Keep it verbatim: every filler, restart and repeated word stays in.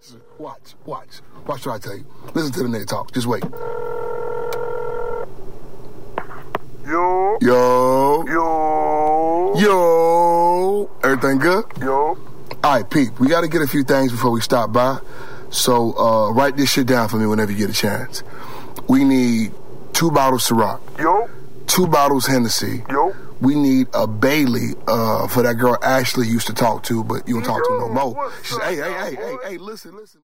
Watch, watch. Watch what I tell you. Listen to the nigga talk. Just wait. Yo. Yo. Yo. Yo. Everything good? Yo. All right, Pete, we got to get a few things before we stop by. So uh, write this shit down for me whenever you get a chance. We need two bottles Ciroc. Yo. Two bottles Hennessy. Yo. We need a Bailey uh, for that girl Ashley used to talk to, but you don't talk to no more. She said, hey, hey, hey, hey, hey, listen, listen.